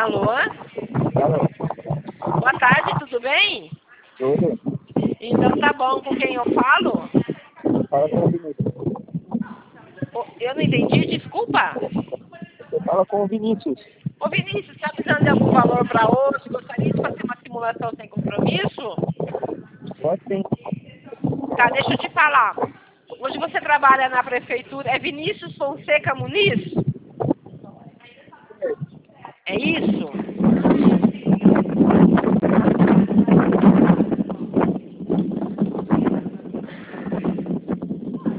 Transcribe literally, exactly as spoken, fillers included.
Alô? Alô? Boa tarde, tudo bem? Tudo? Então tá bom, com quem eu falo? Fala com o Vinícius. Ô, Eu não entendi, desculpa. Você fala com o Vinícius. Ô Vinícius, está precisando de algum valor para hoje? Gostaria de fazer uma simulação sem compromisso? Pode sim. Tá, deixa eu te falar. Hoje você trabalha na prefeitura, é Vinícius Fonseca Muniz? É isso?